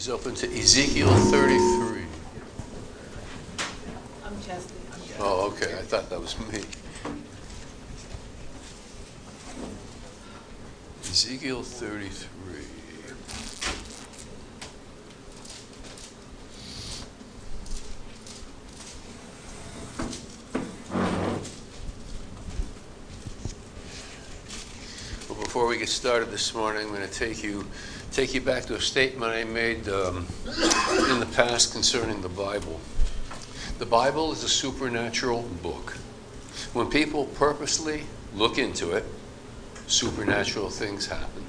Please open to Ezekiel 33. I'm Chesty. Oh, okay. I thought that was me. Ezekiel 33. Well, before we get started this morning, I'm going to take you back to a statement I made in the past concerning the Bible. The Bible is a supernatural book. When people purposely look into it, supernatural things happen.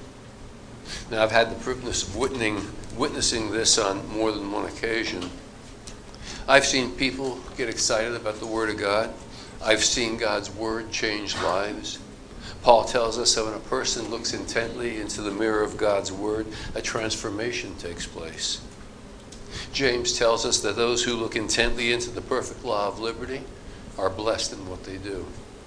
Now, I've had the privilege of witnessing this on more than one occasion. I've seen people get excited about the Word of God. I've seen God's Word change lives. Paul tells us that when a person looks intently into the mirror of God's Word, a transformation takes place. James tells us that those who look intently into the perfect law of liberty are blessed in what they do.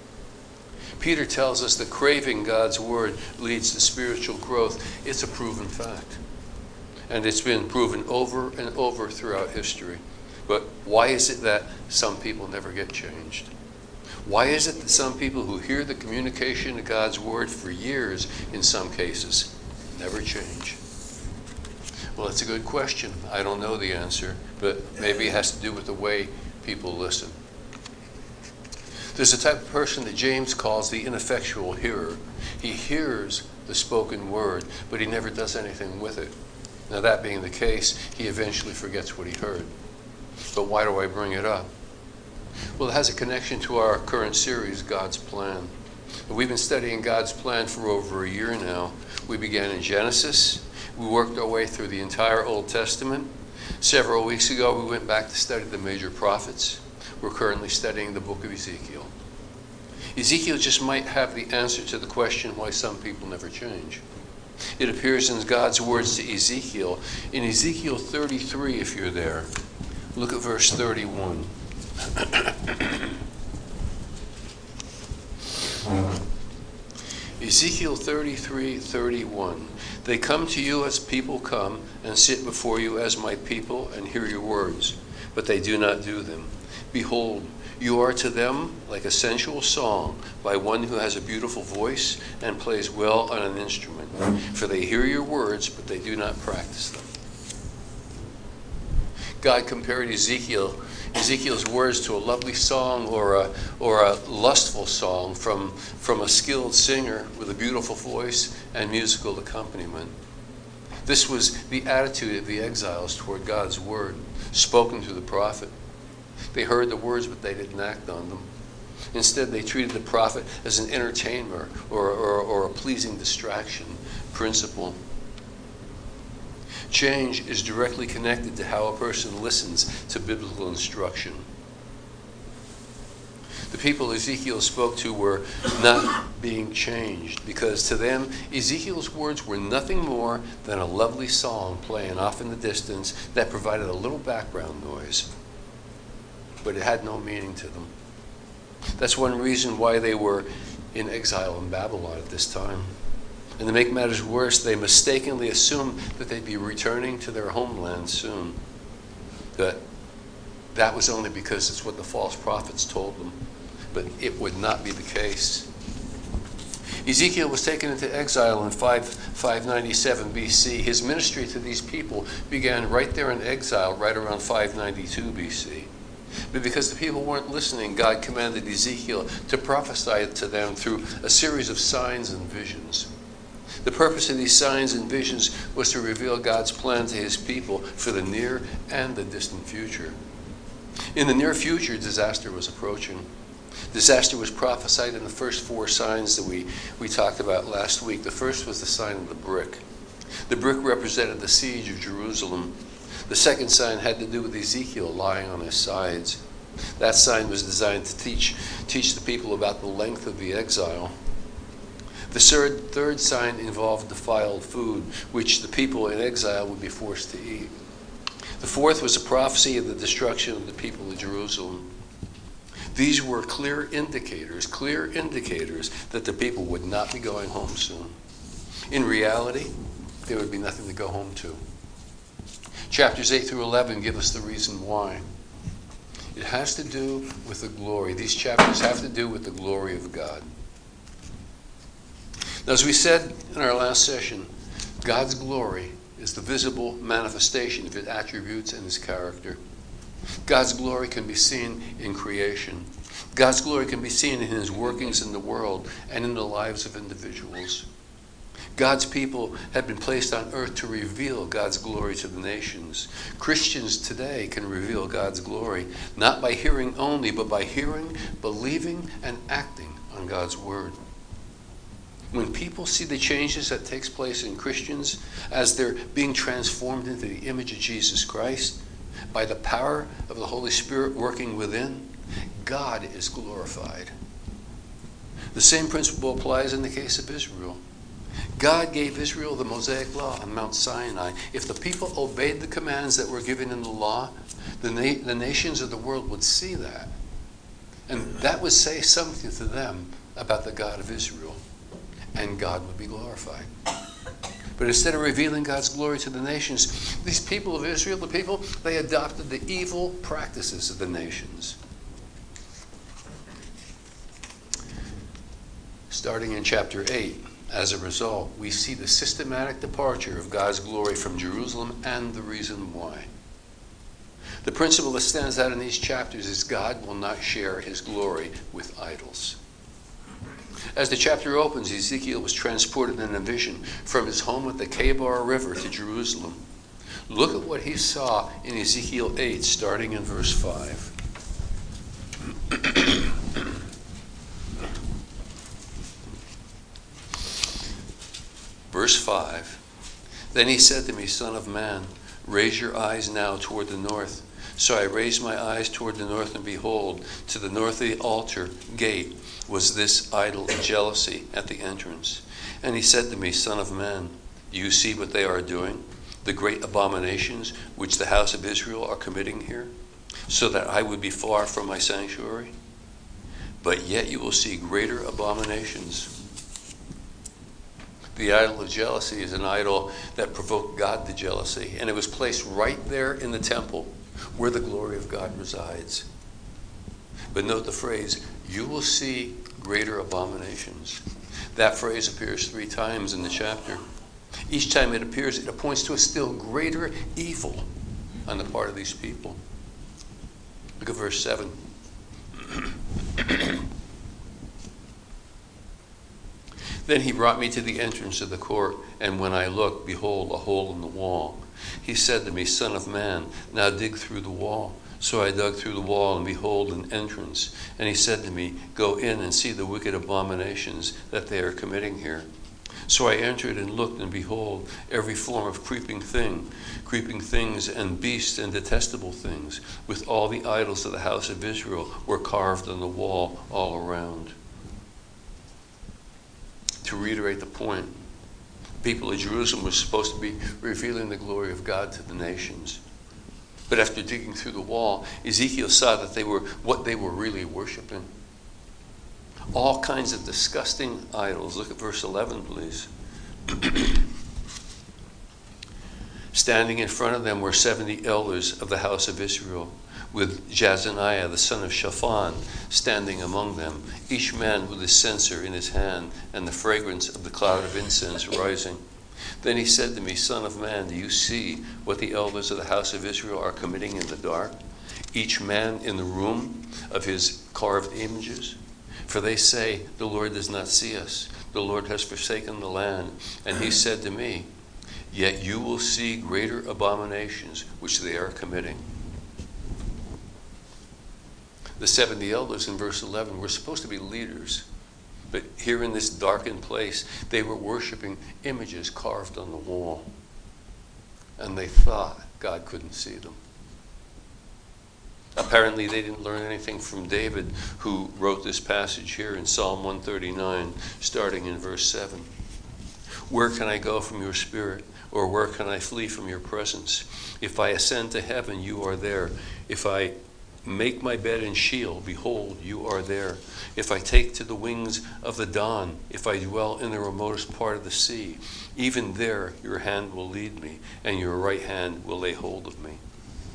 Peter tells us that craving God's Word leads to spiritual growth. It's a proven fact. And it's been proven over and over throughout history. But why is it that some people never get changed? Why is it that some people who hear the communication of God's Word for years, in some cases, never change? Well, it's a good question. I don't know the answer, but maybe it has to do with the way people listen. There's a type of person that James calls the ineffectual hearer. He hears the spoken word, but he never does anything with it. Now, that being the case, he eventually forgets what he heard. But why do I bring it up? Well, it has a connection to our current series, God's Plan. And we've been studying God's plan for over a year now. We began in Genesis. We worked our way through the entire Old Testament. Several weeks ago, we went back to study the major prophets. We're currently studying the book of Ezekiel. Ezekiel just might have the answer to the question why some people never change. It appears in God's words to Ezekiel. In Ezekiel 33, if you're there, look at verse 31. Ezekiel 33:31. They come to you as people come and sit before you as my people and hear your words, but they do not do them. Behold, you are to them like a sensual song by one who has a beautiful voice and plays well on an instrument. For they hear your words, but they do not practice them. God compared Ezekiel's words to a lovely song or a lustful song from a skilled singer with a beautiful voice and musical accompaniment. This was the attitude of the exiles toward God's word, spoken through the prophet. They heard the words, but they didn't act on them. Instead, they treated the prophet as an entertainer or a pleasing distraction principle. Change is directly connected to how a person listens to biblical instruction. The people Ezekiel spoke to were not being changed because to them, Ezekiel's words were nothing more than a lovely song playing off in the distance that provided a little background noise. But it had no meaning to them. That's one reason why they were in exile in Babylon at this time. And to make matters worse, they mistakenly assumed that they'd be returning to their homeland soon. That was only because it's what the false prophets told them. But it would not be the case. Ezekiel was taken into exile in 597 BC. His ministry to these people began right there in exile, right around 592 BC. But because the people weren't listening, God commanded Ezekiel to prophesy to them through a series of signs and visions. The purpose of these signs and visions was to reveal God's plan to his people for the near and the distant future. In the near future, disaster was approaching. Disaster was prophesied in the first four signs that we talked about last week. The first was the sign of the brick. The brick represented the siege of Jerusalem. The second sign had to do with Ezekiel lying on his sides. That sign was designed to teach the people about the length of the exile. The third sign involved defiled food, which the people in exile would be forced to eat. The fourth was a prophecy of the destruction of the people of Jerusalem. These were clear indicators that the people would not be going home soon. In reality, there would be nothing to go home to. Chapters 8 through 11 give us the reason why. It has to do with the glory. These chapters have to do with the glory of God. Now, as we said in our last session, God's glory is the visible manifestation of his attributes and his character. God's glory can be seen in creation. God's glory can be seen in his workings in the world and in the lives of individuals. God's people have been placed on earth to reveal God's glory to the nations. Christians today can reveal God's glory, not by hearing only, but by hearing, believing, and acting on God's word. When people see the changes that takes place in Christians as they're being transformed into the image of Jesus Christ by the power of the Holy Spirit working within, God is glorified. The same principle applies in the case of Israel. God gave Israel the Mosaic Law on Mount Sinai. If the people obeyed the commands that were given in the law, the nations of the world would see that. And that would say something to them about the God of Israel. And God would be glorified. But instead of revealing God's glory to the nations, these people of Israel, the people, they adopted the evil practices of the nations. Starting in chapter 8, as a result, we see the systematic departure of God's glory from Jerusalem and the reason why. The principle that stands out in these chapters is God will not share his glory with idols. As the chapter opens, Ezekiel was transported in a vision from his home at the Kebar River to Jerusalem. Look at what he saw in Ezekiel 8, starting in verse 5. Verse 5, then he said to me, Son of man, raise your eyes now toward the north. So I raised my eyes toward the north, and behold, to the north of the altar gate was this idol of jealousy at the entrance. And he said to me, Son of man, do you see what they are doing? The great abominations which the house of Israel are committing here, so that I would be far from my sanctuary? But yet you will see greater abominations. The idol of jealousy is an idol that provoked God to jealousy, and it was placed right there in the temple where the glory of God resides. But note the phrase, you will see greater abominations. That phrase appears 3 times in the chapter. Each time it appears, it points to a still greater evil on the part of these people. Look at verse 7. Then he brought me to the entrance of the court, and when I looked, behold, a hole in the wall. He said to me, Son of man, now dig through the wall. So I dug through the wall, and behold, an entrance. And he said to me, go in and see the wicked abominations that they are committing here. So I entered and looked, and behold, every form of creeping things and beasts and detestable things, with all the idols of the house of Israel, were carved on the wall all around. To reiterate the point, people of Jerusalem were supposed to be revealing the glory of God to the nations. But after digging through the wall, Ezekiel saw that they were what they were really worshiping. All kinds of disgusting idols. Look at verse 11, please. Standing in front of them were 70 elders of the house of Israel, with Jazaniah the son of Shaphan standing among them, each man with his censer in his hand, and the fragrance of the cloud of incense rising. Then he said to me, Son of man, do you see what the elders of the house of Israel are committing in the dark? Each man in the room of his carved images? For they say, the Lord does not see us. The Lord has forsaken the land. And he said to me, yet you will see greater abominations which they are committing. The 70 elders in verse 11 were supposed to be leaders. But here in this darkened place, they were worshiping images carved on the wall. And they thought God couldn't see them. Apparently, they didn't learn anything from David, who wrote this passage here in Psalm 139, starting in verse 7. Where can I go from your spirit? Or where can I flee from your presence? If I ascend to heaven, you are there. If I make my bed in Sheol, behold, you are there. If I take to the wings of the dawn, if I dwell in the remotest part of the sea, even there your hand will lead me, and your right hand will lay hold of me.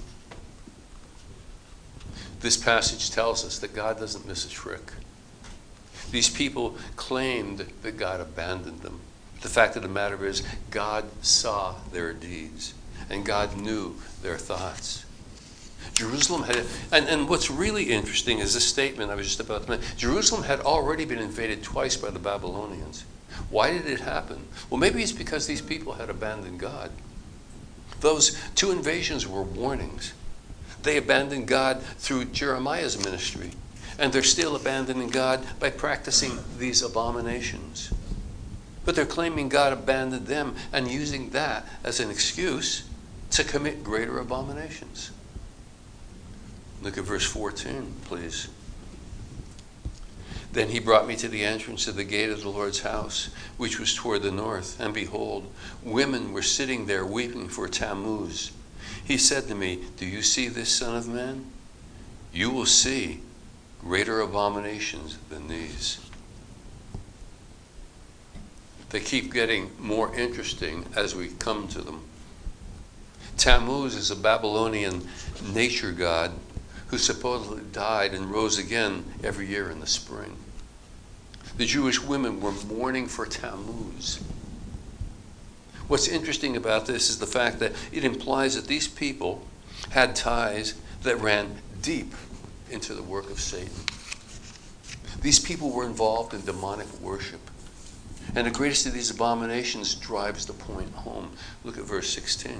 This passage tells us that God doesn't miss a trick. These people claimed that God abandoned them. The fact of the matter is, God saw their deeds, and God knew their thoughts. Jerusalem had, and what's really interesting is this statement I was just about to make. Jerusalem had already been invaded twice by the Babylonians. Why did it happen? Well, maybe it's because these people had abandoned God. Those two invasions were warnings. They abandoned God through Jeremiah's ministry, and they're still abandoning God by practicing these abominations. But they're claiming God abandoned them and using that as an excuse to commit greater abominations. Look at verse 14, please. Then he brought me to the entrance of the gate of the Lord's house, which was toward the north. And behold, women were sitting there weeping for Tammuz. He said to me, do you see this, son of man? You will see greater abominations than these. They keep getting more interesting as we come to them. Tammuz is a Babylonian nature god who supposedly died and rose again every year in the spring. The Jewish women were mourning for Tammuz. What's interesting about this is the fact that it implies that these people had ties that ran deep into the work of Satan. These people were involved in demonic worship. And the greatest of these abominations drives the point home. Look at verse 16.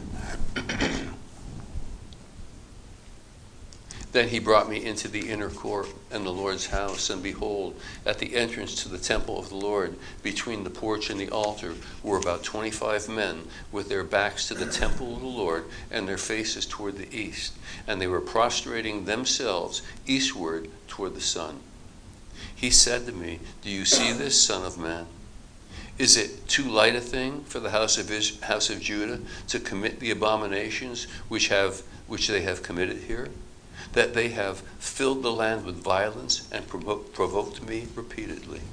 Then he brought me into the inner court and the Lord's house, and behold, at the entrance to the temple of the Lord, between the porch and the altar, were about 25 men with their backs to the temple of the Lord and their faces toward the east. And they were prostrating themselves eastward toward the sun. He said to me, do you see this, son of man? Is it too light a thing for the house of Judah to commit the abominations which they have committed here? That they have filled the land with violence and provoked me repeatedly.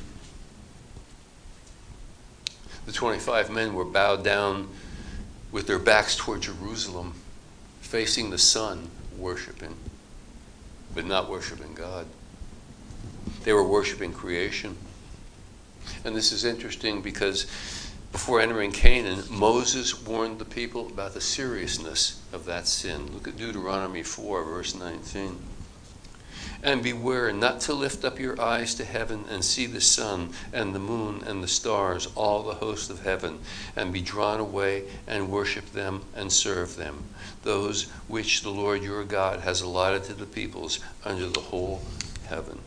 The 25 men were bowed down with their backs toward Jerusalem, facing the sun, worshiping, but not worshiping God. They were worshiping creation. And this is interesting because before entering Canaan, Moses warned the people about the seriousness of that sin. Look at Deuteronomy 4, verse 19. And beware not to lift up your eyes to heaven and see the sun and the moon and the stars, all the hosts of heaven, and be drawn away and worship them and serve them, those which the Lord your God has allotted to the peoples under the whole heaven.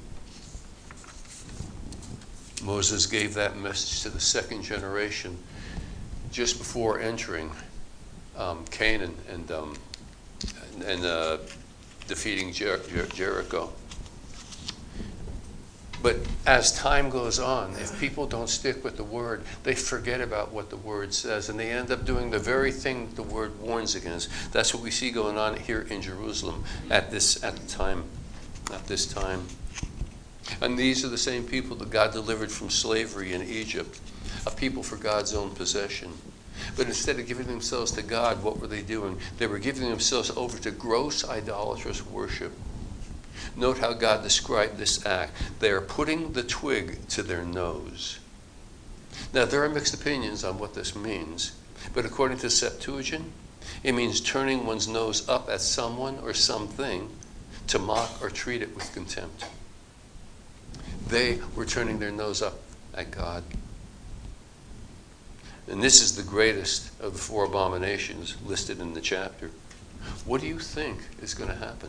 Moses gave that message to the second generation just before entering Canaan and defeating Jericho. But as time goes on, if people don't stick with the word, they forget about what the word says, and they end up doing the very thing the word warns against. That's what we see going on here in Jerusalem at this time. And these are the same people that God delivered from slavery in Egypt, a people for God's own possession. But instead of giving themselves to God, what were they doing? They were giving themselves over to gross idolatrous worship. Note how God described this act. They are putting the twig to their nose. Now, there are mixed opinions on what this means, but according to Septuagint, it means turning one's nose up at someone or something to mock or treat it with contempt. They were turning their nose up at God. And this is the greatest of the 4 abominations listed in the chapter. What do you think is going to happen?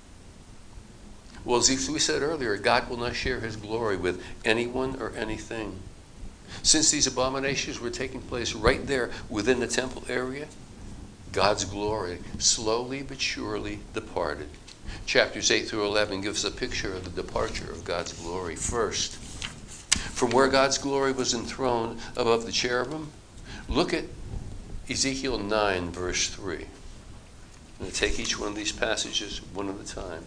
Well, as we said earlier, God will not share his glory with anyone or anything. Since these abominations were taking place right there within the temple area, God's glory slowly but surely departed. Chapters 8 through 11 gives a picture of the departure of God's glory. First, from where God's glory was enthroned above the cherubim, look at Ezekiel 9, verse 3. I'm going to take each one of these passages one at a time.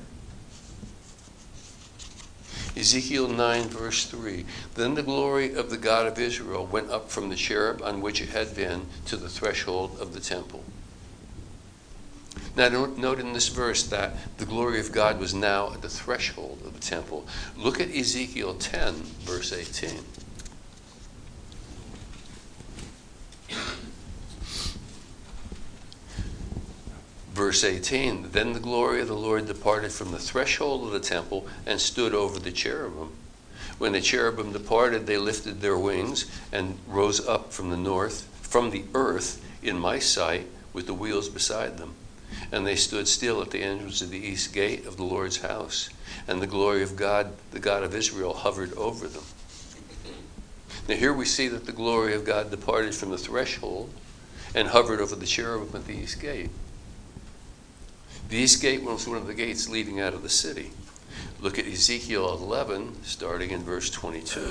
Ezekiel 9, verse 3. Then the glory of the God of Israel went up from the cherub on which it had been to the threshold of the temple. Now note in this verse that the glory of God was now at the threshold of the temple. Look at Ezekiel 10, verse 18. Verse 18, then the glory of the Lord departed from the threshold of the temple and stood over the cherubim. When the cherubim departed, they lifted their wings and rose up from the earth in my sight with the wheels beside them. And they stood still at the entrance of the east gate of the Lord's house. And the glory of God, the God of Israel, hovered over them. Now here we see that the glory of God departed from the threshold and hovered over the cherubim at the east gate. The east gate was one of the gates leading out of the city. Look at Ezekiel 11, starting in verse 22.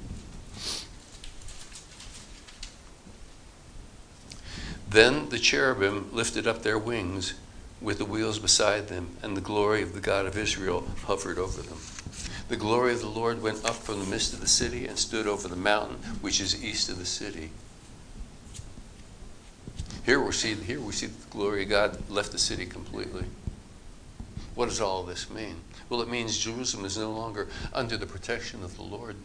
Then the cherubim lifted up their wings with the wheels beside them, and the glory of the God of Israel hovered over them. The glory of the Lord went up from the midst of the city and stood over the mountain which is east of the city. Here we see that the glory of God left the city completely. What does all this mean? Well, it means Jerusalem is no longer under the protection of the Lord.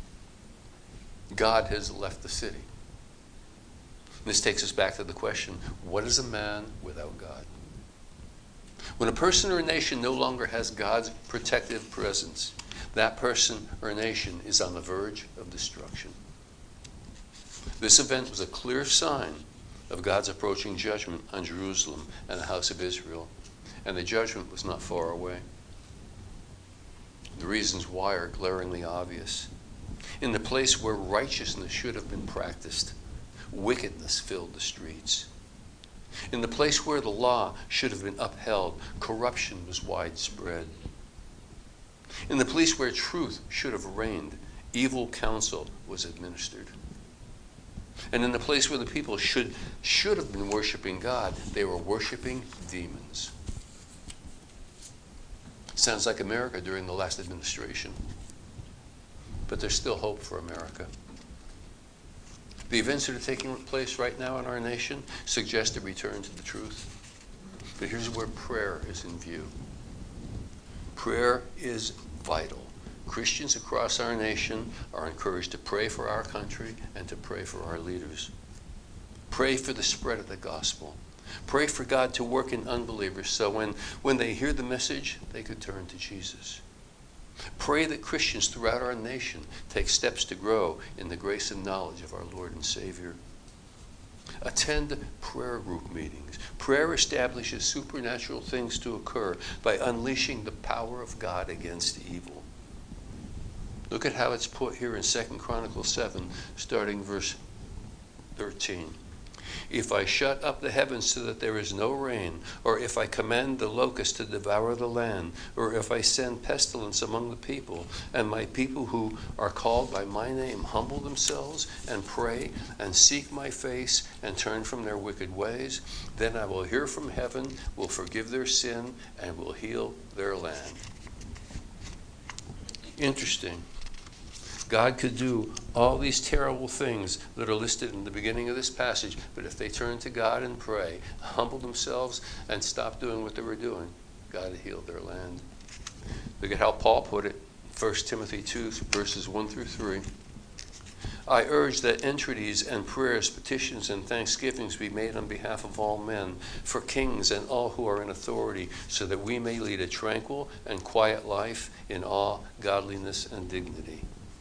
God has left the city. This takes us back to the question, what is a man without God? When a person or a nation no longer has God's protective presence, that person or nation is on the verge of destruction. This event was a clear sign of God's approaching judgment on Jerusalem and the house of Israel, and the judgment was not far away. The reasons why are glaringly obvious. In the place where righteousness should have been practiced, wickedness filled the streets. In the place where the law should have been upheld, corruption was widespread. In the place where truth should have reigned, evil counsel was administered. And in the place where the people should have been worshiping God, they were worshiping demons. Sounds like America during the last administration. But there's still hope for America. The events that are taking place right now in our nation suggest a return to the truth. But here's where prayer is in view. Prayer is vital. Christians across our nation are encouraged to pray for our country and to pray for our leaders. Pray for the spread of the gospel. Pray for God to work in unbelievers so when they hear the message, they could turn to Jesus. Pray that Christians throughout our nation take steps to grow in the grace and knowledge of our Lord and Savior. Attend prayer group meetings. Prayer establishes supernatural things to occur by unleashing the power of God against evil. Look at how it's put here in 2 Chronicles 7, starting verse 13. If I shut up the heavens so that there is no rain, or if I command the locust to devour the land, or if I send pestilence among the people, and my people who are called by my name humble themselves and pray and seek my face and turn from their wicked ways, then I will hear from heaven, will forgive their sin, and will heal their land. Interesting. God could do all these terrible things that are listed in the beginning of this passage, but if they turn to God and pray, humble themselves, and stop doing what they were doing, God would heal their land. Look at how Paul put it, 1 Timothy 2, verses 1 through 3. I urge that entreaties and prayers, petitions and thanksgivings be made on behalf of all men, for kings and all who are in authority, so that we may lead a tranquil and quiet life in all godliness and dignity.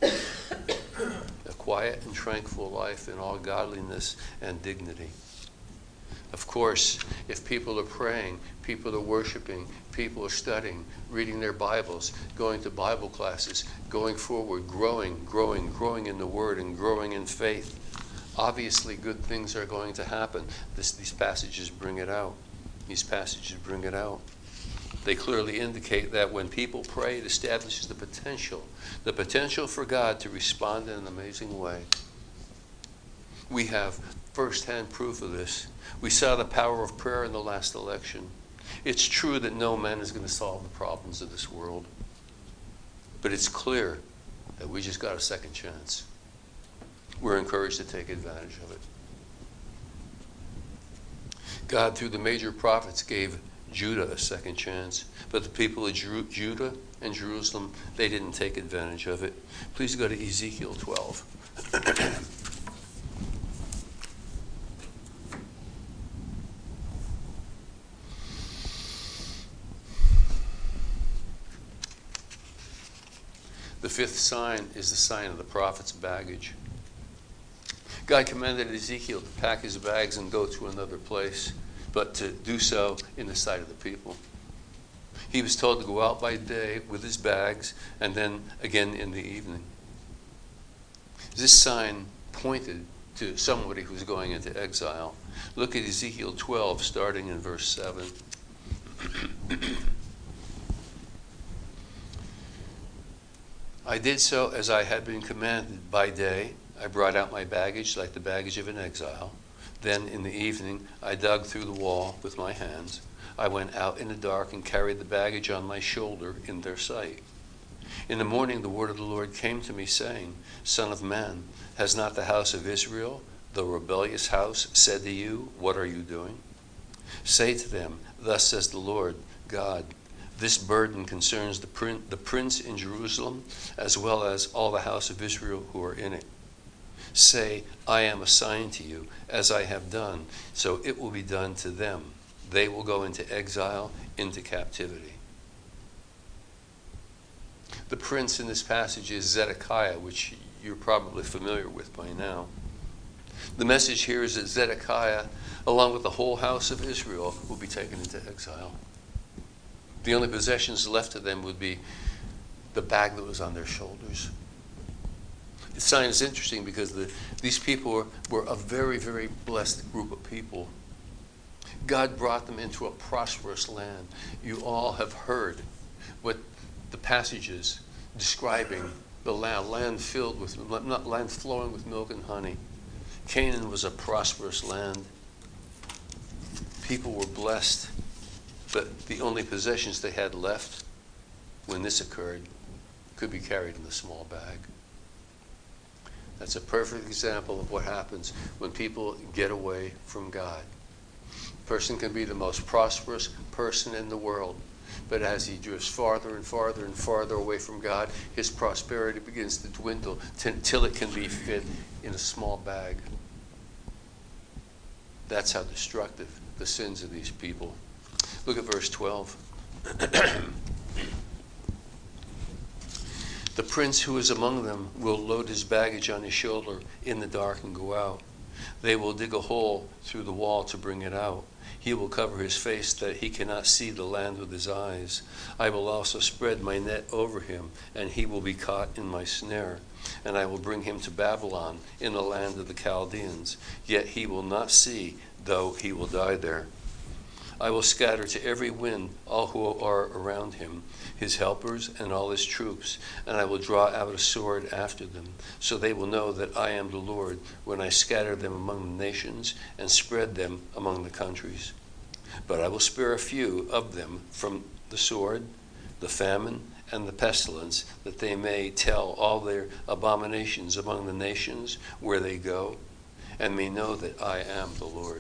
A quiet and tranquil life in all godliness and dignity. Of course, if people are praying, people are worshiping, people are studying, reading their Bibles, going to Bible classes, going forward, growing in the Word and growing in faith, obviously good things are going to happen. These passages bring it out. These passages bring it out. They clearly indicate that when people pray, it establishes the potential for God to respond in an amazing way. We have first-hand proof of this. We saw the power of prayer in the last election. It's true that no man is going to solve the problems of this world. But it's clear that we just got a second chance. We're encouraged to take advantage of it. God, through the major prophets, gave Judah a second chance. But the people of Judah and Jerusalem, they didn't take advantage of it. Please go to Ezekiel 12. The fifth sign is the sign of the prophet's baggage. God commanded Ezekiel to pack his bags and go to another place, but to do so in the sight of the people. He was told to go out by day with his bags and then again in the evening. This sign pointed to somebody who's going into exile. Look at Ezekiel 12, starting in verse 7. I did so as I had been commanded by day. I brought out my baggage like the baggage of an exile. Then in the evening I dug through the wall with my hands. I went out in the dark and carried the baggage on my shoulder in their sight. In the morning the word of the Lord came to me, saying, Son of man, has not the house of Israel, the rebellious house, said to you, What are you doing? Say to them, Thus says the Lord God, this burden concerns the prince in Jerusalem, as well as all the house of Israel who are in it. Say, I am assigned to you, as I have done, so it will be done to them. They will go into exile, into captivity. The prince in this passage is Zedekiah, which you're probably familiar with by now. The message here is that Zedekiah, along with the whole house of Israel, will be taken into exile. The only possessions left to them would be the bag that was on their shoulders. The sign is interesting because these people were a very, very blessed group of people. God brought them into a prosperous land. You all have heard what the passages describing the land filled with, not land flowing with milk and honey. Canaan was a prosperous land. People were blessed, but the only possessions they had left when this occurred could be carried in a small bag. That's a perfect example of what happens when people get away from God. A person can be the most prosperous person in the world, but as he drifts farther and farther and farther away from God, his prosperity begins to dwindle till it can be fit in a small bag. That's how destructive the sins of these people. Look at verse 12. The prince who is among them will load his baggage on his shoulder in the dark and go out. They will dig a hole through the wall to bring it out. He will cover his face that he cannot see the land with his eyes. I will also spread my net over him, and he will be caught in my snare. And I will bring him to Babylon in the land of the Chaldeans. Yet he will not see, though he will die there. I will scatter to every wind all who are around him, his helpers and all his troops, and I will draw out a sword after them, so they will know that I am the Lord when I scatter them among the nations and spread them among the countries. But I will spare a few of them from the sword, the famine, and the pestilence, that they may tell all their abominations among the nations where they go, and may know that I am the Lord.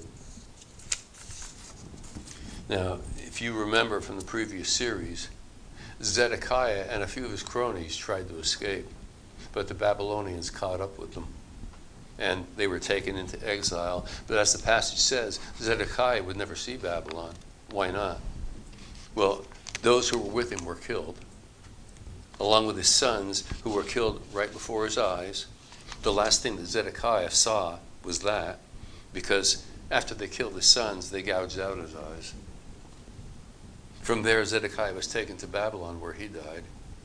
Now, if you remember from the previous series, Zedekiah and a few of his cronies tried to escape, but the Babylonians caught up with them, and they were taken into exile. But as the passage says, Zedekiah would never see Babylon. Why not? Well, those who were with him were killed, along with his sons, who were killed right before his eyes. The last thing that Zedekiah saw was that, because after they killed his sons, they gouged out his eyes. From there, Zedekiah was taken to Babylon, where he died.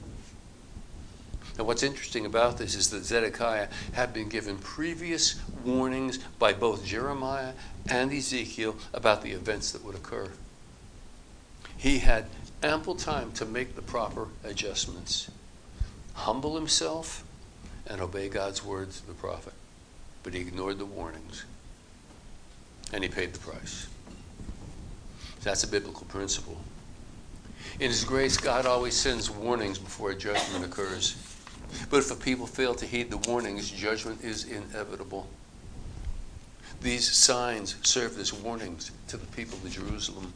Now, what's interesting about this is that Zedekiah had been given previous warnings by both Jeremiah and Ezekiel about the events that would occur. He had ample time to make the proper adjustments, humble himself, and obey God's word to the prophet. but he ignored the warnings, and he paid the price. That's a biblical principle. In his grace, God always sends warnings before a judgment occurs. But if a people fail to heed the warnings, judgment is inevitable. These signs served as warnings to the people of Jerusalem,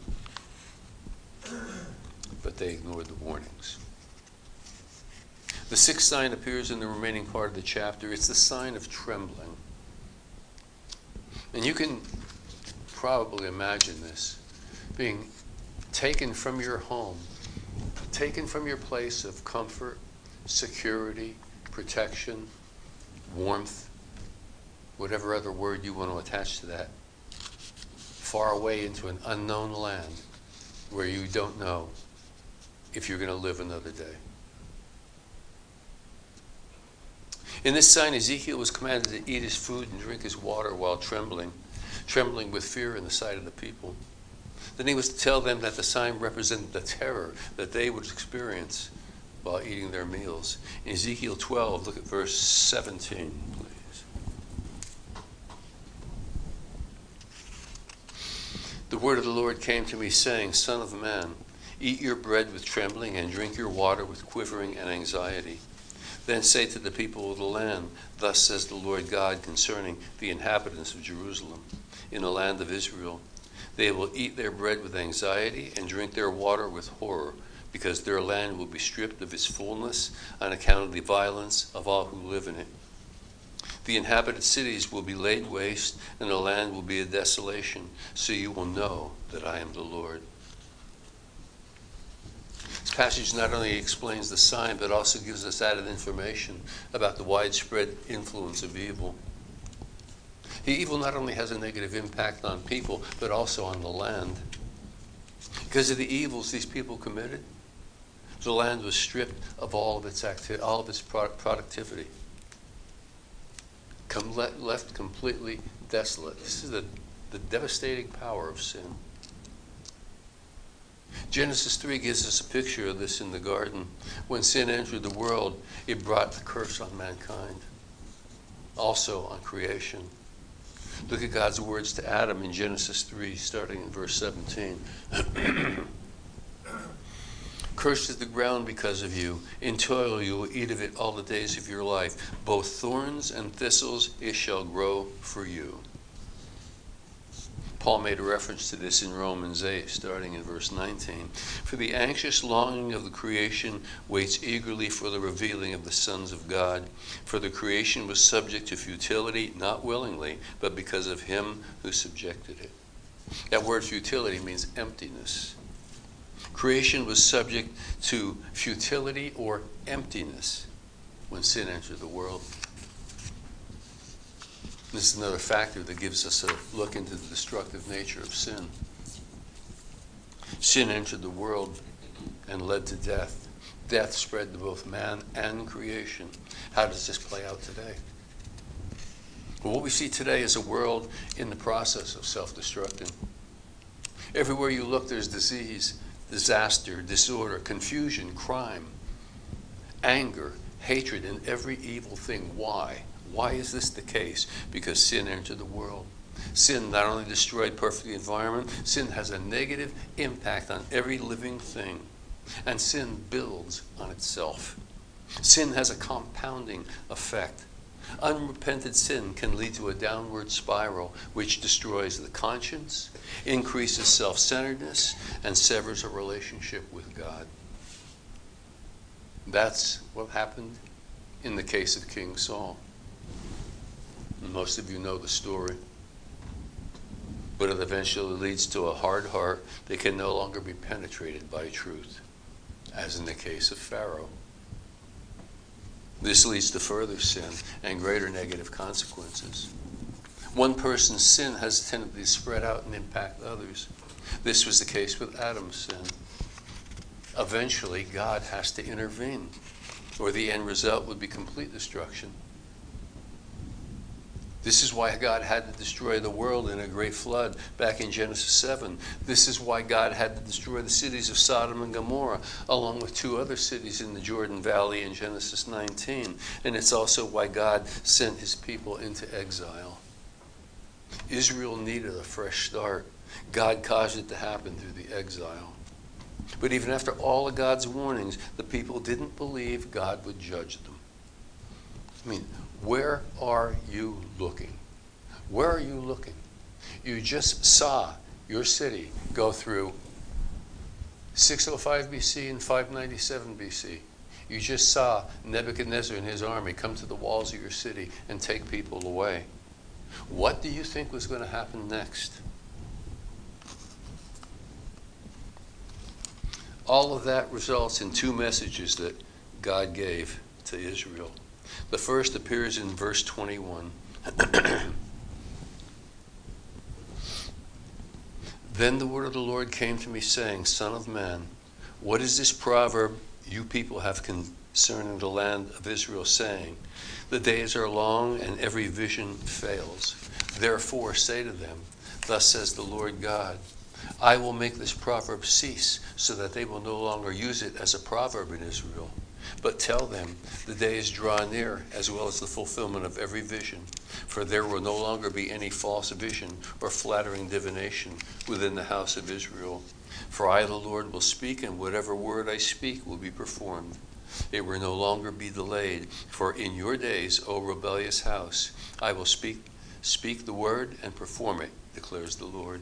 but they ignored the warnings. The sixth sign appears in the remaining part of the chapter. It's the sign of trembling. And you can probably imagine this, being taken from your home, taken from your place of comfort, security, protection, warmth, whatever other word you want to attach to that, far away into an unknown land where you don't know if you're going to live another day. In this sign, Ezekiel was commanded to eat his food and drink his water while trembling with fear in the sight of the people. Then he was to tell them that the sign represented the terror that they would experience while eating their meals. In Ezekiel 12, look at verse 17, please. The word of the Lord came to me, saying, Son of man, eat your bread with trembling and drink your water with quivering and anxiety. Then say to the people of the land, Thus says the Lord God concerning the inhabitants of Jerusalem, in the land of Israel. They will eat their bread with anxiety and drink their water with horror, because their land will be stripped of its fullness on account of the violence of all who live in it. The inhabited cities will be laid waste, and the land will be a desolation, so you will know that I am the Lord. This passage not only explains the sign, but also gives us added information about the widespread influence of evil. Evil not only has a negative impact on people, but also on the land. Because of the evils these people committed, the land was stripped of all of its productivity, left completely desolate. This is the devastating power of sin. Genesis 3 gives us a picture of this in the garden. When sin entered the world, it brought a curse on mankind, also on creation. Look at God's words to Adam in Genesis 3, starting in verse 17. Cursed is the ground because of you. In toil you will eat of it all the days of your life. Both thorns and thistles it shall grow for you. Paul made a reference to this in Romans 8, starting in verse 19. For the anxious longing of the creation waits eagerly for the revealing of the sons of God. For the creation was subject to futility, not willingly, but because of him who subjected it. That word futility means emptiness. Creation was subject to futility or emptiness when sin entered the world. This is another factor that gives us a look into the destructive nature of sin. Sin entered the world and led to death. Death spread to both man and creation. How does this play out today? Well, what we see today is a world in the process of self-destructing. Everywhere you look, there's disease, disaster, disorder, confusion, crime, anger, hatred, and every evil thing. Why? Why is this the case? Because sin entered the world. Sin not only destroyed perfect environment, sin has a negative impact on every living thing. And sin builds on itself. Sin has a compounding effect. Unrepented sin can lead to a downward spiral which destroys the conscience, increases self-centeredness, and severs a relationship with God. That's what happened in the case of King Saul. Most of you know the story. But it eventually leads to a hard heart that can no longer be penetrated by truth, as in the case of Pharaoh. This leads to further sin and greater negative consequences. One person's sin has a tendency to spread out and impact others. This was the case with Adam's sin. Eventually, God has to intervene, or the end result would be complete destruction. This is why God had to destroy the world in a great flood back in Genesis 7. This is why God had to destroy the cities of Sodom and Gomorrah, along with 2 other cities in the Jordan Valley in Genesis 19. And it's also why God sent his people into exile. Israel needed a fresh start. God caused it to happen through the exile. But even after all of God's warnings, the people didn't believe God would judge them. I mean, where are you looking? Where are you looking? You just saw your city go through 605 BC and 597 BC. You just saw Nebuchadnezzar and his army come to the walls of your city and take people away. What do you think was going to happen next? All of that results in 2 messages that God gave to Israel. The first appears in verse 21. Then the word of the Lord came to me, saying, Son of man, what is this proverb you people have concerning the land of Israel, saying, the days are long and every vision fails. Therefore say to them, thus says the Lord God, I will make this proverb cease, so that they will no longer use it as a proverb in Israel. But tell them, the days draw near, as well as the fulfillment of every vision. For there will no longer be any false vision or flattering divination within the house of Israel. For I, the Lord, will speak, and whatever word I speak will be performed. It will no longer be delayed. For in your days, O rebellious house, I will speak the word and perform it, declares the Lord.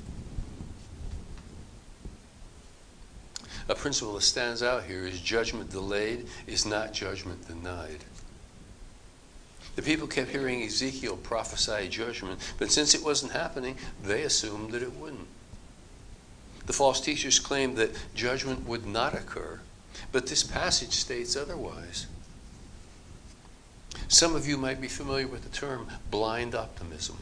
A principle that stands out here is judgment delayed is not judgment denied. The people kept hearing Ezekiel prophesy judgment, but since it wasn't happening, they assumed that it wouldn't. The false teachers claimed that judgment would not occur, but this passage states otherwise. Some of you might be familiar with the term blind optimism.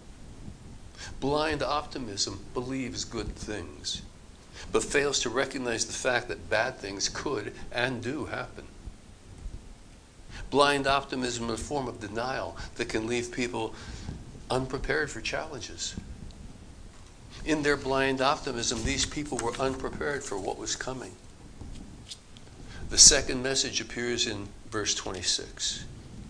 Blind optimism believes good things, but fails to recognize the fact that bad things could and do happen. Blind optimism is a form of denial that can leave people unprepared for challenges. In their blind optimism, these people were unprepared for what was coming. The second message appears in verse 26.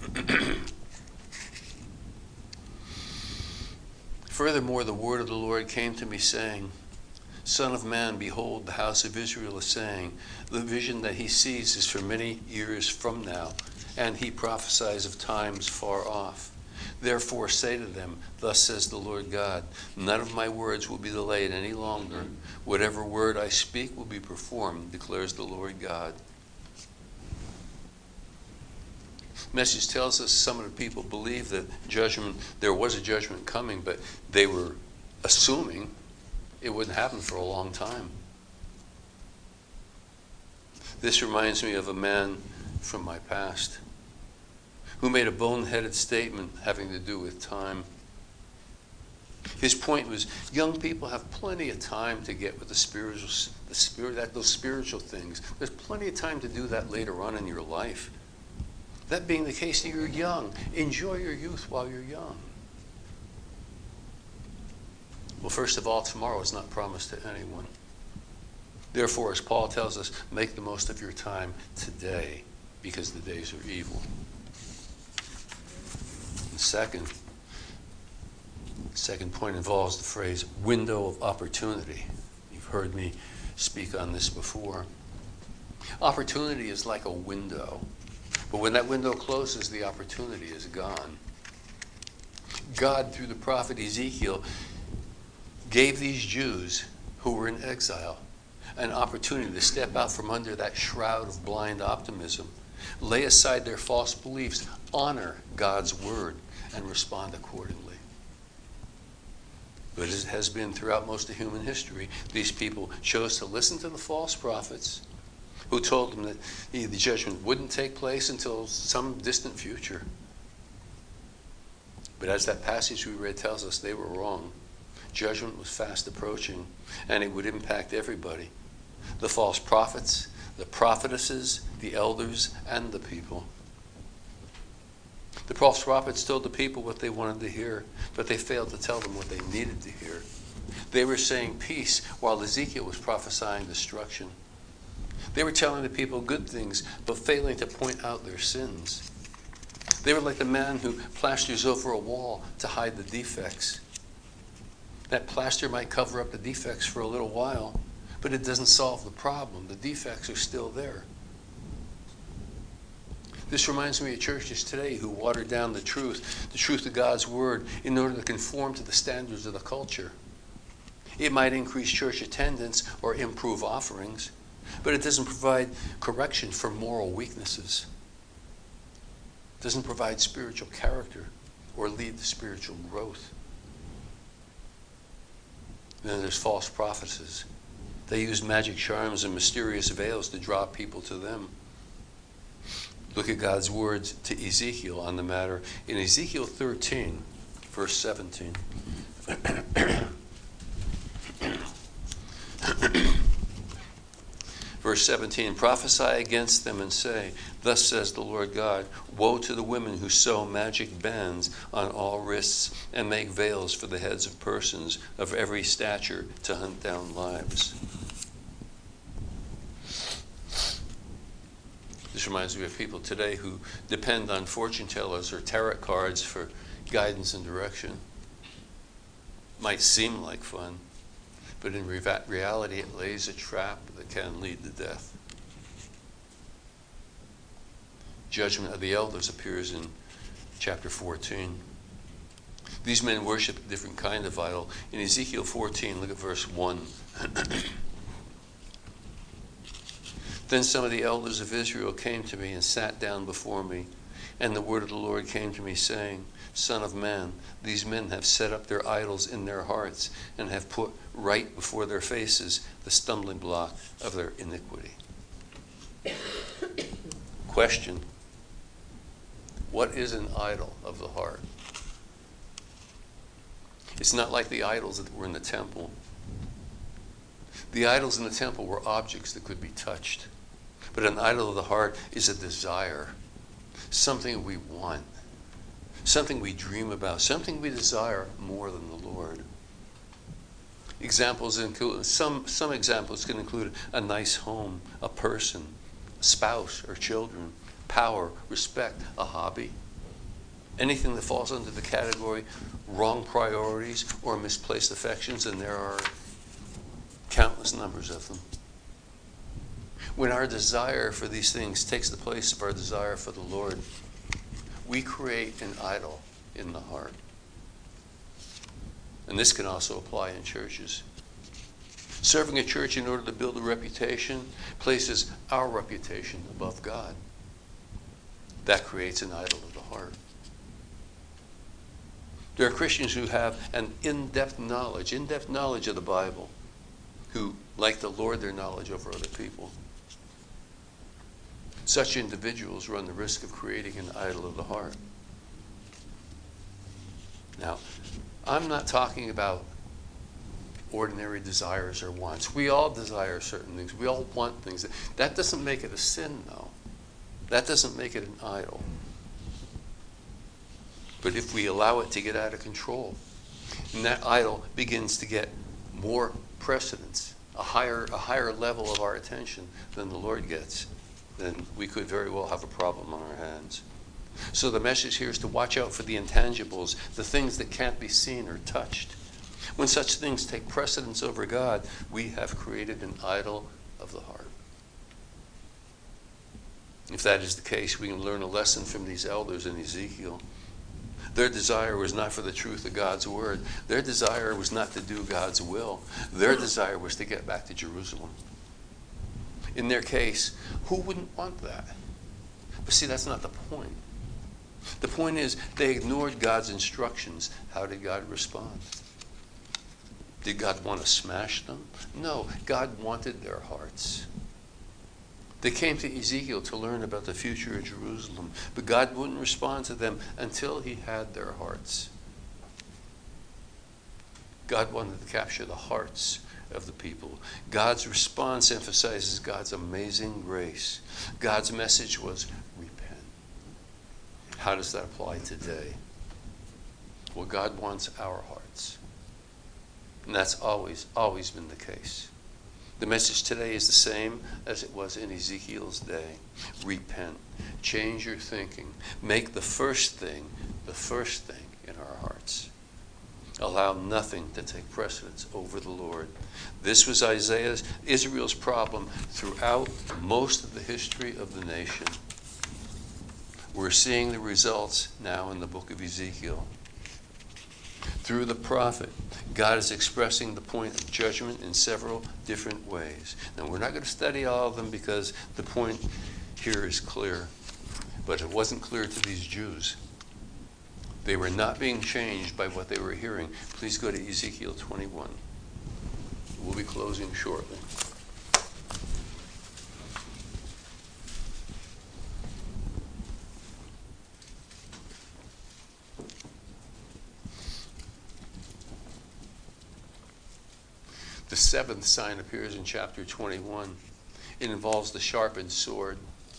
Furthermore, the word of the Lord came to me, saying, Son of man, behold, the house of Israel is saying, the vision that he sees is for many years from now, and he prophesies of times far off. Therefore say to them, thus says the Lord God, none of my words will be delayed any longer. Whatever word I speak will be performed, declares the Lord God. Message tells us some of the people believe that there was a judgment coming, but they were assuming it wouldn't happen for a long time. This reminds me of a man from my past who made a boneheaded statement having to do with time. His point was, young people have plenty of time to get with those spiritual things. There's plenty of time to do that later on in your life. That being the case, you're young. Enjoy your youth while you're young. Well, first of all, tomorrow is not promised to anyone. Therefore, as Paul tells us, make the most of your time today, because the days are evil. And second point involves the phrase window of opportunity. You've heard me speak on this before. Opportunity is like a window, but when that window closes, the opportunity is gone. God, through the prophet Ezekiel, gave these Jews who were in exile an opportunity to step out from under that shroud of blind optimism, lay aside their false beliefs, honor God's word, and respond accordingly. But as it has been throughout most of human history, these people chose to listen to the false prophets who told them that the judgment wouldn't take place until some distant future. But as that passage we read tells us, they were wrong. Judgment was fast approaching, and it would impact everybody. The false prophets, the prophetesses, the elders, and the people. The false prophets told the people what they wanted to hear, but they failed to tell them what they needed to hear. They were saying peace while Ezekiel was prophesying destruction. They were telling the people good things, but failing to point out their sins. They were like the man who plasters over a wall to hide the defects. That plaster might cover up the defects for a little while, but it doesn't solve the problem. The defects are still there. This reminds me of churches today who water down the truth of God's word, in order to conform to the standards of the culture. It might increase church attendance or improve offerings, but it doesn't provide correction for moral weaknesses. It doesn't provide spiritual character or lead to spiritual growth. Then there's false prophecies. They use magic charms and mysterious veils to draw people to them. Look at God's words to Ezekiel on the matter in Ezekiel 13, verse 17. Verse 17, prophesy against them and say, thus says the Lord God, woe to the women who sew magic bands on all wrists and make veils for the heads of persons of every stature to hunt down lives. This reminds me of people today who depend on fortune tellers or tarot cards for guidance and direction. Might seem like fun, but in reality it lays a trap that can lead to death. Judgment of the elders appears in chapter 14. These men worship a different kind of idol. In Ezekiel 14, look at verse 1. Then some of the elders of Israel came to me and sat down before me, and the word of the Lord came to me, saying, Son of man, these men have set up their idols in their hearts and have put right before their faces the stumbling block of their iniquity. Question: what is an idol of the heart? It's not like the idols that were in the temple. The idols in the temple were objects that could be touched. But an idol of the heart is a desire, something we want, something we dream about, something we desire more than the Lord. Examples include, some examples can include a nice home, a person, a spouse or children, power, respect, a hobby. Anything that falls under the category wrong priorities or misplaced affections, and there are countless numbers of them. When our desire for these things takes the place of our desire for the Lord, we create an idol in the heart. And this can also apply in churches. Serving a church in order to build a reputation places our reputation above God. That creates an idol of the heart. There are Christians who have an in-depth knowledge of the Bible, who like to lord their knowledge over other people. Such individuals run the risk of creating an idol of the heart. Now, I'm not talking about ordinary desires or wants. We all desire certain things. We all want things. That doesn't make it a sin, though. That doesn't make it an idol. But if we allow it to get out of control, and that idol begins to get more precedence, a higher level of our attention than the Lord gets, then we could very well have a problem on our hands. So the message here is to watch out for the intangibles, the things that can't be seen or touched. When such things take precedence over God, we have created an idol of the heart. If that is the case, we can learn a lesson from these elders in Ezekiel. Their desire was not for the truth of God's word. Their desire was not to do God's will. Their desire was to get back to Jerusalem. In their case, who wouldn't want that? But see, that's not the point. The point is, they ignored God's instructions. How did God respond? Did God want to smash them? No, God wanted their hearts. They came to Ezekiel to learn about the future of Jerusalem, but God wouldn't respond to them until he had their hearts. God wanted to capture the hearts of the people. God's response emphasizes God's amazing grace. God's message was repent. How does that apply today? Well, God wants our hearts. And that's always been the case. The message today is the same as it was in Ezekiel's day. Repent. Change your thinking. Make the first thing in our hearts. Allow nothing to take precedence over the Lord. This was Israel's problem throughout most of the history of the nation. We're seeing the results now in the book of Ezekiel. Through the prophet, God is expressing the point of judgment in several different ways. Now, we're not going to study all of them because the point here is clear. But it wasn't clear to these Jews. They were not being changed by what they were hearing. Please go to Ezekiel 21. We'll be closing shortly. The seventh sign appears in chapter 21. It involves the sharpened sword.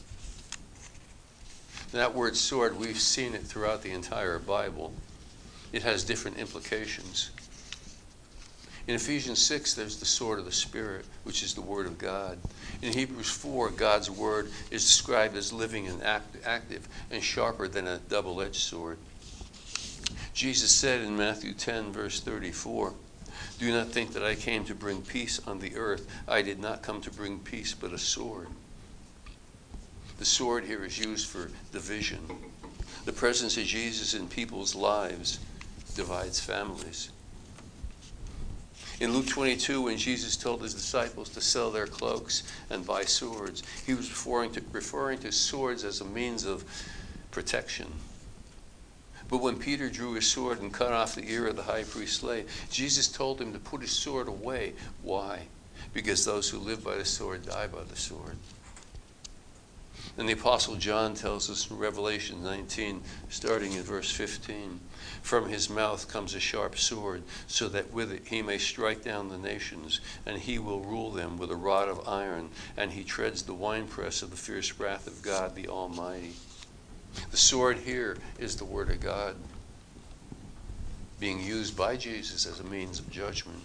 That word sword, we've seen it throughout the entire Bible. It has different implications. In Ephesians 6, there's the sword of the Spirit, which is the Word of God. In Hebrews 4, God's Word is described as living and active and sharper than a double-edged sword. Jesus said in Matthew 10, verse 34, "Do not think that I came to bring peace on the earth. I did not come to bring peace, but a sword." The sword here is used for division. The presence of Jesus in people's lives divides families. In Luke 22, when Jesus told his disciples to sell their cloaks and buy swords, he was referring to swords as a means of protection. But when Peter drew his sword and cut off the ear of the high priest's slave, Jesus told him to put his sword away. Why? Because those who live by the sword die by the sword. And the Apostle John tells us in Revelation 19, starting in verse 15, "From his mouth comes a sharp sword, so that with it he may strike down the nations, and he will rule them with a rod of iron, and he treads the winepress of the fierce wrath of God the Almighty." The sword here is the Word of God, being used by Jesus as a means of judgment.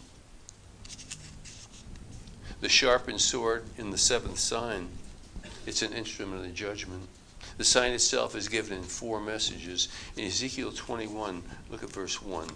The sharpened sword in the seventh sign, it's an instrument of judgment. The sign itself is given in 4 messages. In Ezekiel 21, look at verse 1.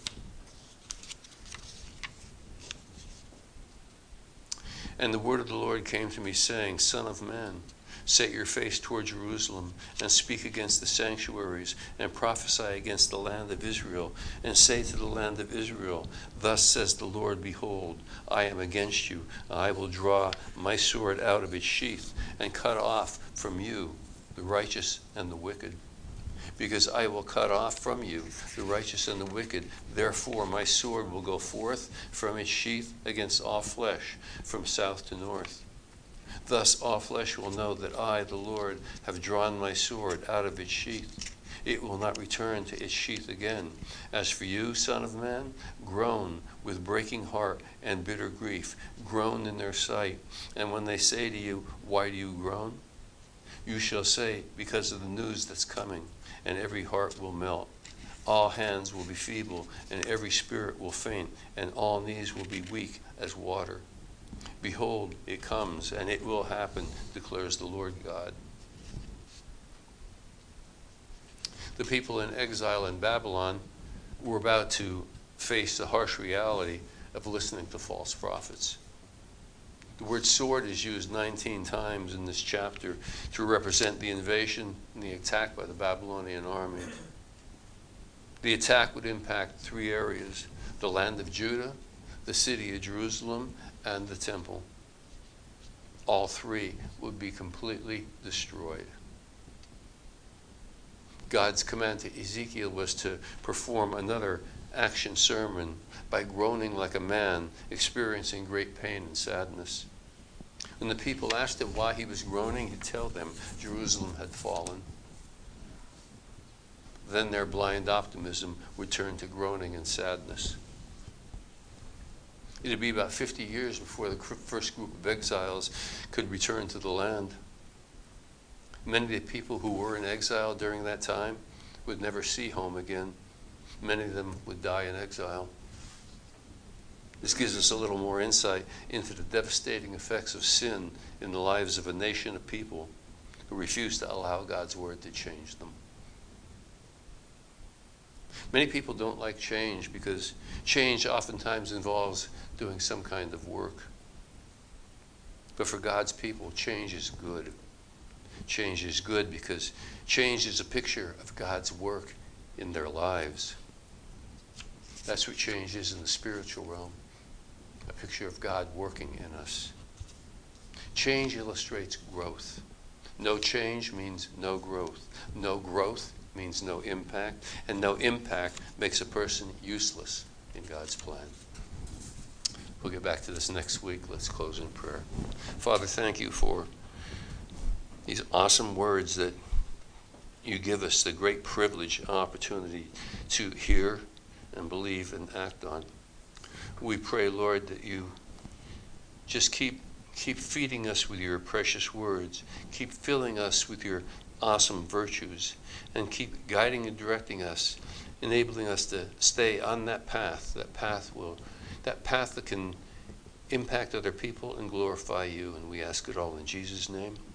"And the word of the Lord came to me, saying, Son of man, set your face toward Jerusalem, and speak against the sanctuaries, and prophesy against the land of Israel, and say to the land of Israel, Thus says the Lord, Behold, I am against you. I will draw my sword out of its sheath, and cut off from you the righteous and the wicked. Because I will cut off from you the righteous and the wicked, therefore my sword will go forth from its sheath against all flesh, from south to north. Thus all flesh will know that I, the Lord, have drawn my sword out of its sheath. It will not return to its sheath again. As for you, son of man, groan with breaking heart and bitter grief. Groan in their sight. And when they say to you, Why do you groan? You shall say, Because of the news that's coming, and every heart will melt. All hands will be feeble, and every spirit will faint, and all knees will be weak as water. Behold, it comes, and it will happen, declares the Lord God." The people in exile in Babylon were about to face the harsh reality of listening to false prophets. The word sword is used 19 times in this chapter to represent the invasion and the attack by the Babylonian army. The attack would impact 3 areas: the land of Judah, the city of Jerusalem, and the temple. All 3 would be completely destroyed. God's command to Ezekiel was to perform another action sermon by groaning like a man experiencing great pain and sadness. When the people asked him why he was groaning, he'd tell them Jerusalem had fallen. Then their blind optimism would turn to groaning and sadness. It would be about 50 years before the first group of exiles could return to the land. Many of the people who were in exile during that time would never see home again. Many of them would die in exile. This gives us a little more insight into the devastating effects of sin in the lives of a nation of people who refuse to allow God's word to change them. Many people don't like change because change oftentimes involves doing some kind of work. But for God's people, change is good. Change is good because change is a picture of God's work in their lives. That's what change is in the spiritual realm, a picture of God working in us. Change illustrates growth. No change means no growth. No growth means no impact, and no impact makes a person useless in God's plan. We'll get back to this next week. Let's close in prayer. Father, thank you for these awesome words that you give us the great privilege and opportunity to hear and believe and act on. We pray, Lord, that you just keep feeding us with your precious words, keep filling us with your awesome virtues, and keep guiding and directing us, enabling us to stay on that path that can impact other people and glorify you. And we ask it all in Jesus' name.